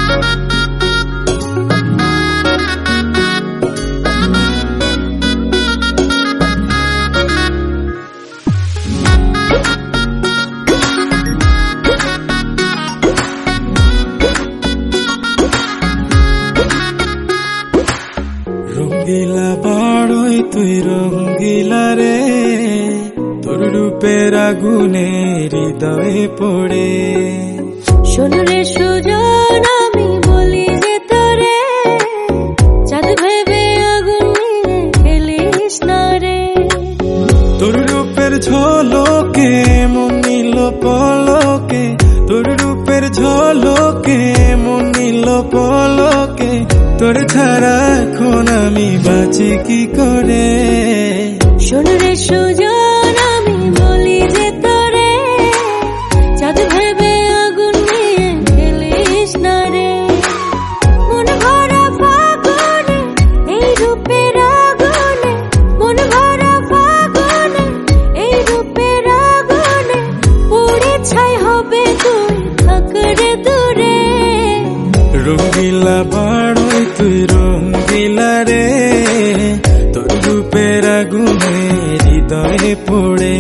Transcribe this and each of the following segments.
রঙ্গিলা বাড়ই তুই রঙ্গিলা রে, তোর রূপের আগুনে হৃদয়ে পড়ে। শোন রে সুজন, আমি বলি যে তোরে, চাঁদ ভেবে আগুন নিয়ে খেলিস না রে। তোর রূপের ঝলকে মন নিল পলকে, তোর রূপের ঝলকে মন নিল পলকে, তোর ছাড়া এখন আমি বাঁচি কি করে। শোন রে সুজন, আমি বলি যে তোরে, চাঁদ ভেবে আগুন নিয়ে খেলিস না রে। মন ভরা ফাগুনে এই রূপের আগুনে, মন ভরা ফাগুনে এই রূপের আগুনে, পুড়ে ছাই হবে তুই থাক রে দূরে। রঙ্গিলা বাড়ই তুই রঙ্গিলা রে, তোর রূপের আগুনে হৃদয়ে পড়ে।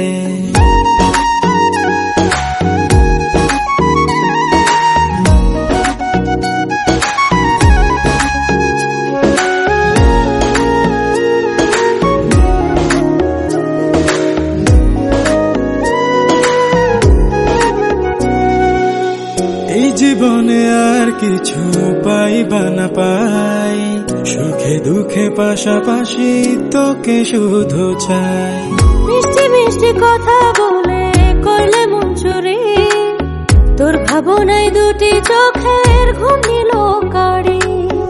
এই জীবনে আর কিছু পাইবা না পাই, সুখে দুঃখে পাশাপাশি তোকে শুধু চাই। মিষ্টি মিষ্টি কথা বলে করলে মন চুরি, তোর ভাবনায় দুটি চোখের ঘুম নিল কারি।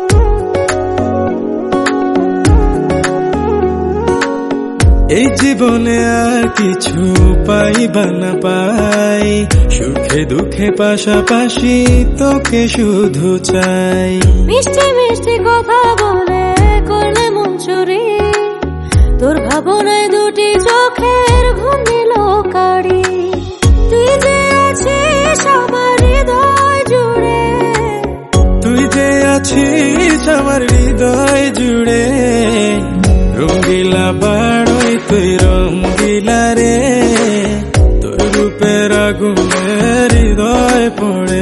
এই জীবনে আর কিছু পাইবা না পাই, সুখে দুঃখে পাশাপাশি তোকে শুধু চাই। মিষ্টি মিষ্টি কথা বলে করলে মন চুরি, তোর ভাবনায় দুটি চোখের ঘুম নিল কারি। তুই যে আছিস আমার হৃদয় জুড়ে, তুই যে আছিস আমার হৃদয় জুড়ে। রঙ্গিলা বাড়ই তুই রঙ্গিলা রে, তোর রূপের আগুনে হৃদয় পড়ে।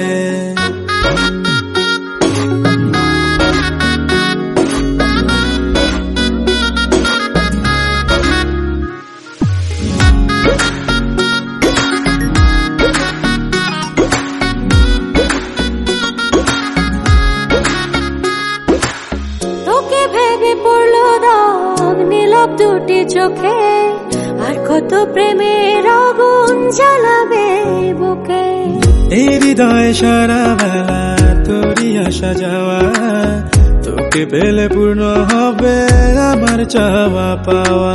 তোকে ভেবে পড়লো দাগ নীলব দুটি চোখে, আর কত প্রেমের আগুন জ্বালাবে বুকে। এই হৃদয় সারা বেলা তোরই আসা যাওয়া, তোকে পেলে পূর্ণ হবে আমার চাওয়া পাওয়া।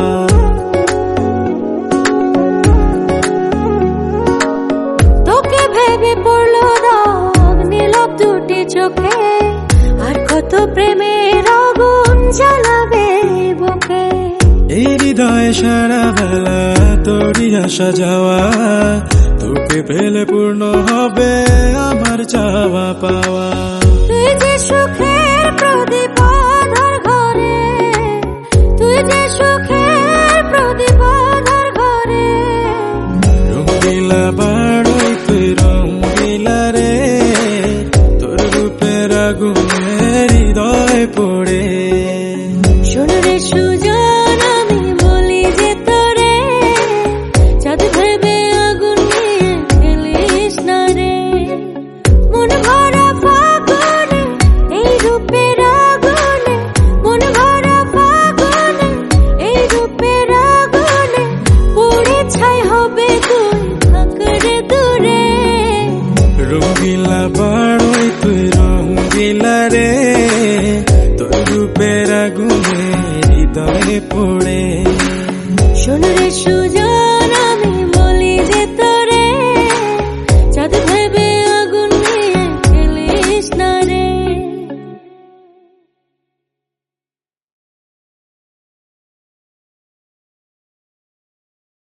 তোকে ভেবে পড়লো দাগ নীলব দুটি চোখে, আর কত প্রেমের আগুন জ্বালাবে বুকে। এই হৃদয় সারা বেলা তোরই আসা যাওয়া, তোকে পেলে পূর্ণ হবে আমার চাওয়া পাওয়া। তুই যে সুখের প্রদীপ আঁধার ঘরে, তুই যে সুখের প্রদীপ আঁধার ঘরে। রঙ্গিলা বাড়ই তুই রঙ্গিলা রে, তোর রূপের আগুনে হৃদয় পড়ে। শোন রে সুজন, আমি বলি যে তোরে, চাঁদ ভেবে আগুন নিয়ে খেলিস না রে। মন ভরা ফাগুনে এই রূপের আগুনে, মন ভরা ফাগুনে এই রূপের আগুনে, পুড়ে ছাই হবে তুই থাক রে দূরে। রঙ্গিলা বাড়ই তুই রঙ্গিলা রে, তোর রূপের আগুনে হৃদয়ে পড়ে। শোন রে সুজন।